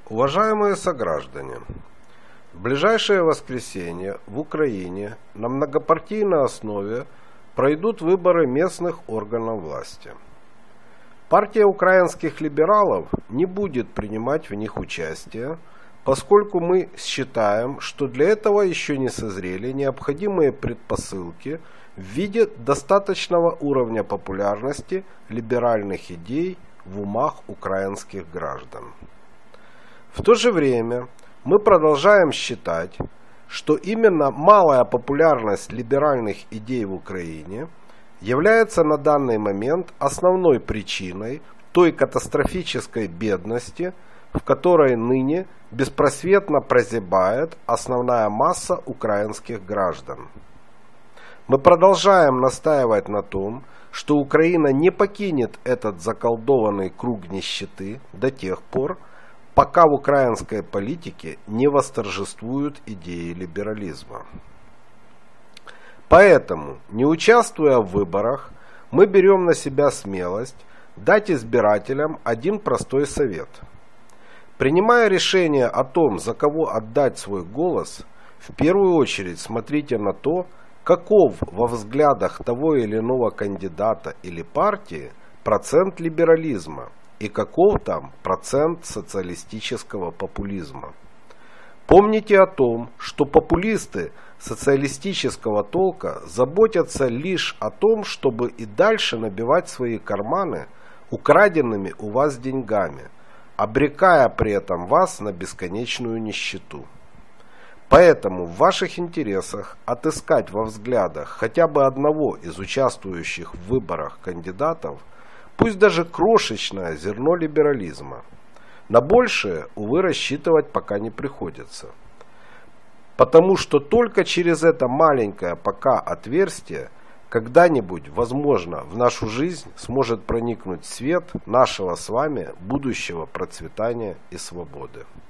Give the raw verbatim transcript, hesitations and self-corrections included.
Уважаемые сограждане, в ближайшее воскресенье в Украине на многопартийной основе пройдут выборы местных органов власти. Партия украинских либералов не будет принимать в них участие, поскольку мы считаем, что для этого еще не созрели необходимые предпосылки в виде достаточного уровня популярности либеральных идей в умах украинских граждан. В то же время мы продолжаем считать, что именно малая популярность либеральных идей в Украине является на данный момент основной причиной той катастрофической бедности, в которой ныне беспросветно прозябает основная масса украинских граждан. Мы продолжаем настаивать на том, что Украина не покинет этот заколдованный круг нищеты до тех пор, пока в украинской политике не восторжествуют идеи либерализма. Поэтому, не участвуя в выборах, мы берем на себя смелость дать избирателям один простой совет. Принимая решение о том, за кого отдать свой голос, в первую очередь смотрите на то, каков во взглядах того или иного кандидата или партии процент либерализма и каков там процент социалистического популизма. Помните о том, что популисты социалистического толка заботятся лишь о том, чтобы и дальше набивать свои карманы украденными у вас деньгами, обрекая при этом вас на бесконечную нищету. Поэтому в ваших интересах отыскать во взглядах хотя бы одного из участвующих в выборах кандидатов, пусть даже крошечное зерно либерализма. На большее, увы, рассчитывать пока не приходится. Потому что только через это маленькое пока отверстие когда-нибудь, возможно, в нашу жизнь сможет проникнуть свет нашего с вами будущего процветания и свободы.